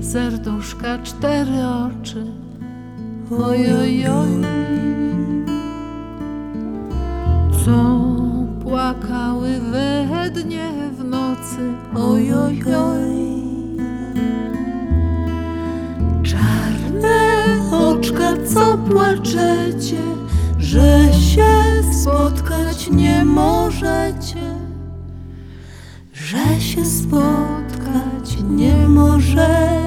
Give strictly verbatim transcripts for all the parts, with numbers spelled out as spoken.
serduszka cztery oczy. Ojojoj, co płakały we dnie w nocy. Ojojoj, czarne oczka, co płaczecie, że się spotkać nie możecie, że się spotkać nie możecie.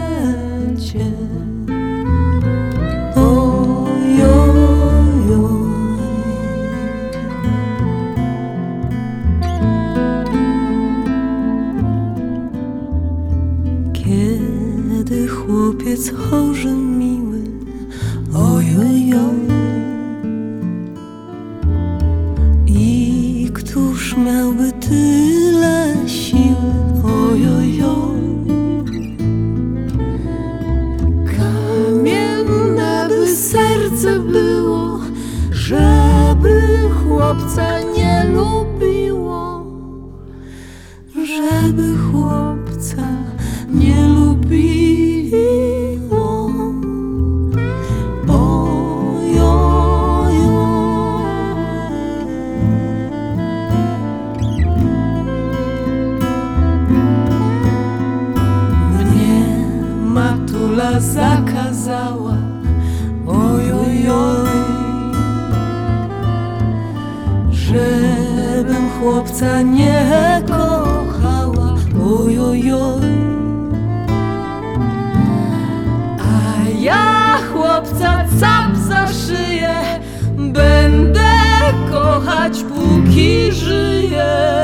Kiedy chłopiec chorzy miły, ojojoj, i któż miałby tyle siły, ojojoj, kamienne by serce było, żeby chłopca nie lubiło, żeby chłopca nie lubiło. Mnie matula zakazała, ojojoj, żebym chłopca nie kochała, ojojoj. Ja chłopca cap za szyję będę kochać, póki żyję.